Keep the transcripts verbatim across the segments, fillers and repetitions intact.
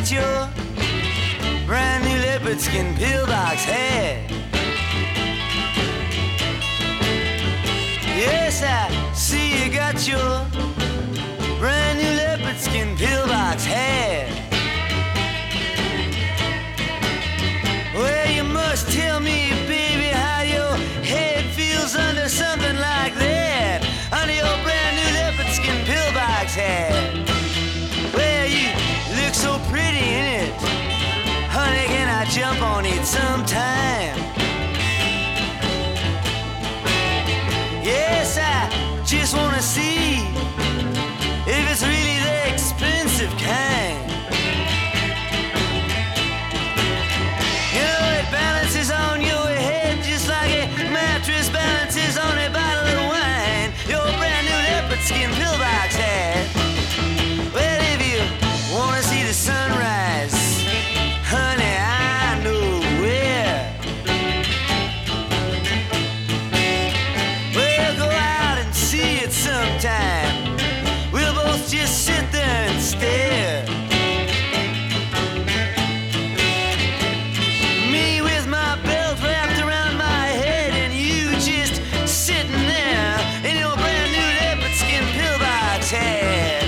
got your brand new leopard skin pillbox hat. Yes, I see you got your brand new leopard skin pillbox hat. Well, you must tell me, baby, how your head feels under something like that, under your brand new leopard skin pillbox hat. Well, you look so pretty in it, honey, can I jump on it sometime? Yes, I just wanna see if it's really the expensive kind. You know, it balances on your head just like a mattress balances on a bottle of wine. Your brand new leopard skin pillbox hat. Well, if you wanna see the sunrise, honey, I know where. Well, go out and see it sometime. We'll both just sit there and stare. Me with my belt wrapped around my head, and you just sitting there in your brand new leopard skin pillbox hat.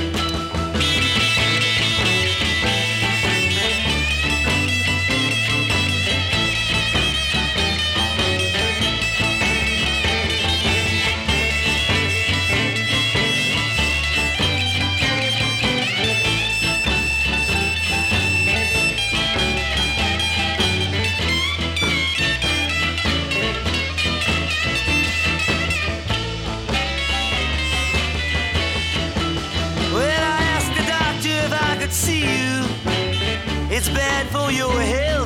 See you, it's bad for your health.